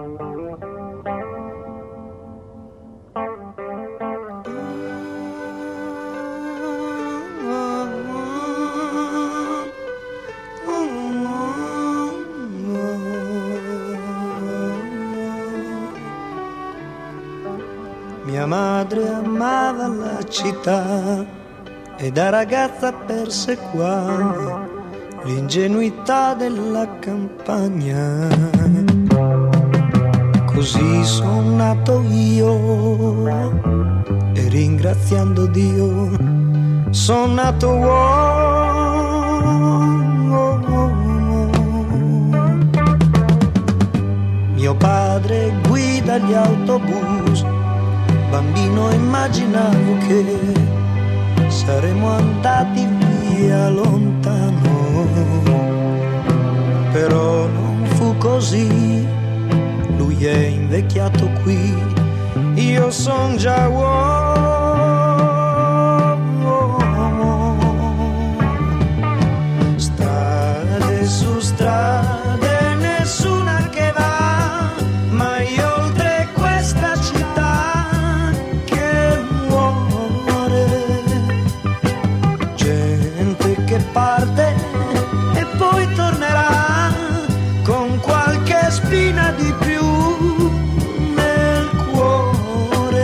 Mia madre amava la città e da ragazza perseguava l'ingenuità della campagna. Così sono nato io e ringraziando Dio sono nato uomo. Mio padre guida gli autobus, bambino immaginavo che saremmo andati via lontano, però non fu così, lui è invecchiato qui, io son già uomo. Strade su strade, nessuna che va mai oltre questa città che muore, gente che parte e poi tornerà con qualche spina di più nel cuore.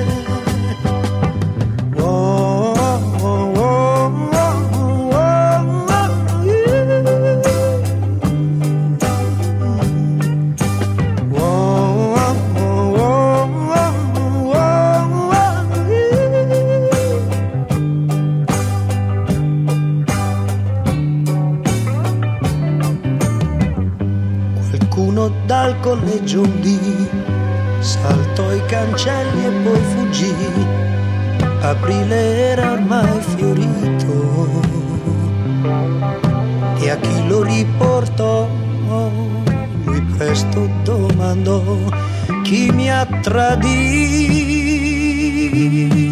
Oh, oh, oh, oh, Qualcuno dal collegio lì saltò i cancelli e poi fuggì. Aprile era ormai fiorito e a chi lo riportò lui presto domandò chi mi ha tradito.